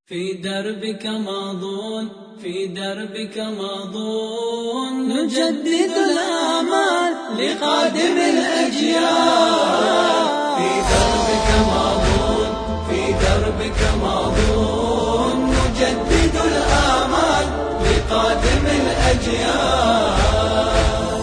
في دربك ماضون، في دربك ماضون، نجدد الآمال لقادم الأجيال. في دربك ماضون، في دربك ماضون، نجدد الآمال لقادم الأجيال.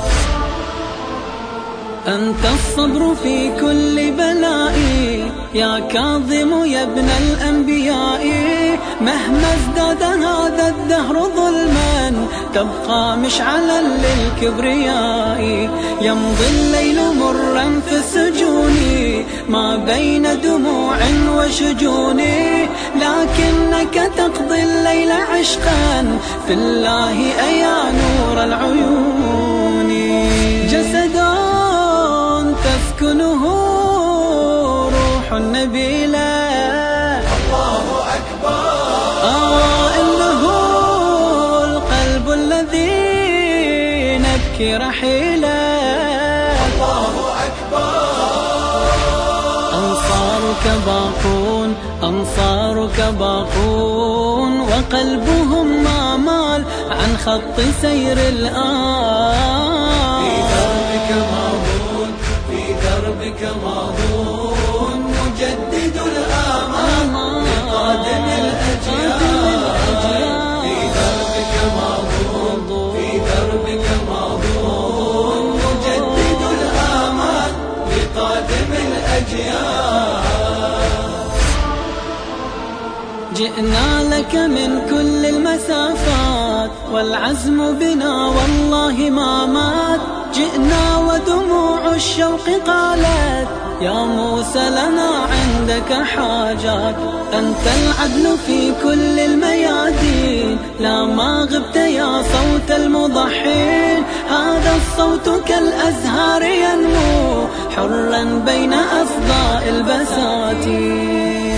أنت الصبر في كل بلاء، يا كاظم يا ابن الأنبياء. مهما ازداد هذا الدهر ظلما، تبقى مشعلا للكبرياء. يمضي الليل مرا في السجون، ما بين دموع وشجون، لكنك تقضي الليل عشقا في الله أيا نور العيون. جسد تسكنه روح نبيلة، الله أكبر. إنه القلب الذي نبكي رحيله، الله أكبر. أنصارك باقون، أنصارك باقون، وقلبهم ما مال عن خط سير الآن. في دربك ماضون، في دربك ماضون، نجدد الآمال لقادم الأجيال. في دربك ماضون، في دربك ماضون، نجدد الآمال لقادم الأجيال. جئنا لك من كل المسافات، والعزم بنا والله ما مات. جئنا ودموع الشوق قالت يا موسى لنا عندك حاجات. أنت العدل في كل الميادين، لا ما غبت يا صوت المضحين. هذا الصوت كالأزهار ينمو حرا بين أصداء البساتين.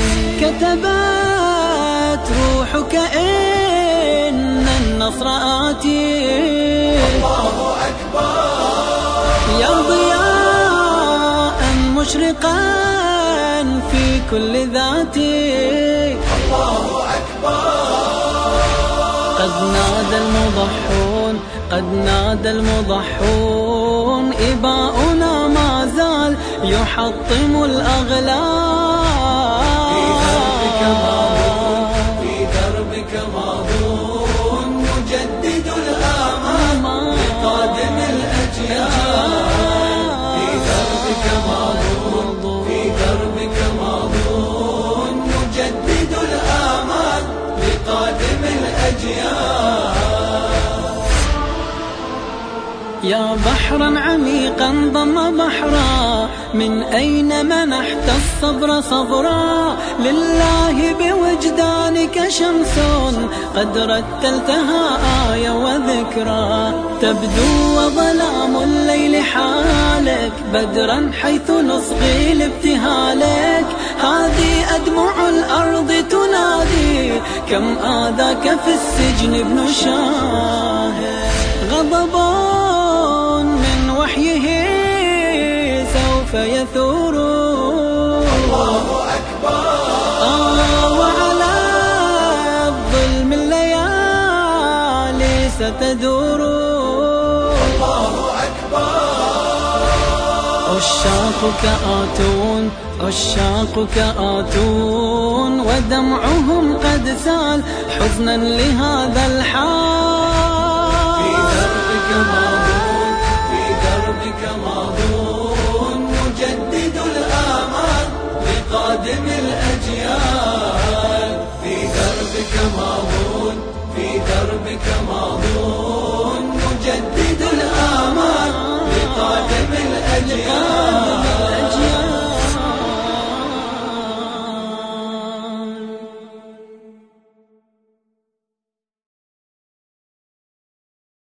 كتبت روحك إن النصر آتي، الله أكبر. يا ضياء مشرقا في كل ذاتي، الله أكبر. قد نادى المضحون، قد نادى المضحون. إباؤنا ما زال يحطم الأغلال. في دربك ماضون، في دربك ماضون، نجدد الآمال لقادم الأجيال. في دربك ماضون، في دربك ماضون، نجدد الآمال لقادم الأجيال. يا بحرا عميقا ضم بحرا، من أين منحت الصبر صبرا؟ لله بوجدانك شمس قد رتلتها آية وذكرى. تبدو وظلام الليل حالك بدرا حيث نصغي لابتهالك. هذه أدمع الأرض تنادي كم آذاك في السجن ابن شاهد. غضب من وحيه سوف يثور، الله أكبر. وعلى الظلم الليالي ستدور، الله أكبر. عشاقك آتون، عشاقك آتون، ودمعهم قد سال حزنا لهذا الحال. في دربك ماضون، في دربك ماضون، نجدد الآمال لقادم الأجيال. في دربك ماضون، في دربك ماضون، نجدد الآمال لقادم الأجيال.